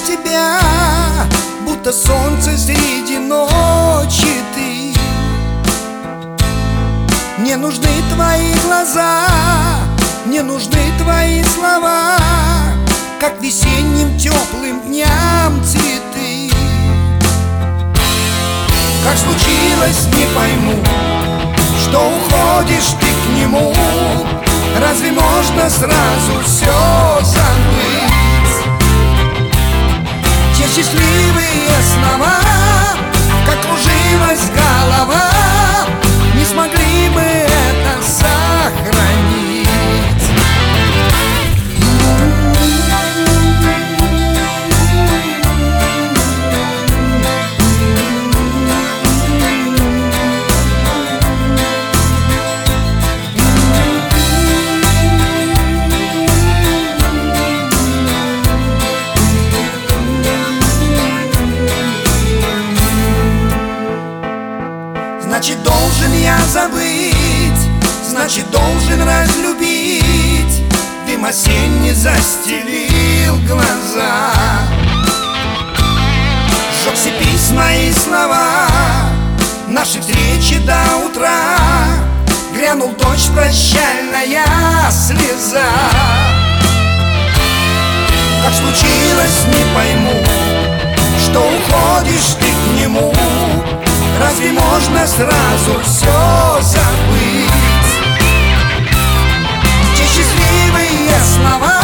тебя, будто солнце среди ночи ты. Мне нужны твои глаза, мне нужны твои слова, как весенним теплым дням цветы. Как случилось, не пойму, что уходишь ты к нему. Разве можно сразу все забыть? Те счастливые слова, как кружилась голова, не смогли бы это сохранить. Значит, должен я забыть, значит, должен разлюбить. Дым осенний застелил глаза, сжег все письма и слова, наши встречи до утра. Грянул дождь, прощальная слеза. Как случилось, не пойму, что уходишь ты к нему. Разве можно сразу все забыть? Те счастливые слова,